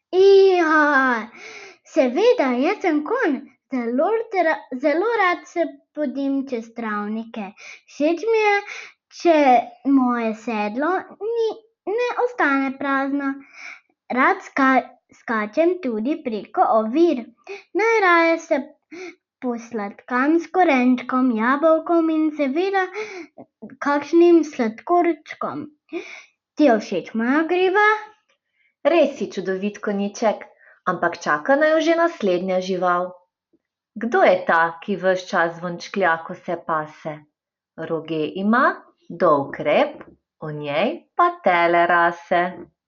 Ja, seveda, jaz sem konj. Zelo rad se podim čez travnike. Všeč mi je, če moje sedlo ne ostane prazno. Rad skačem tudi preko ovir. Najraje se posladkam s korenčkom, jabolkom in seveda kakšnim sladkorčkom. Ti je všeč moja griva? Res si čudovit konjiček, ampak čaka naju že naslednja žival. Kdo je ta, ki ves čas zvončklja, ko se pase? Roge ima, dolg rep, o njej pa tele rase.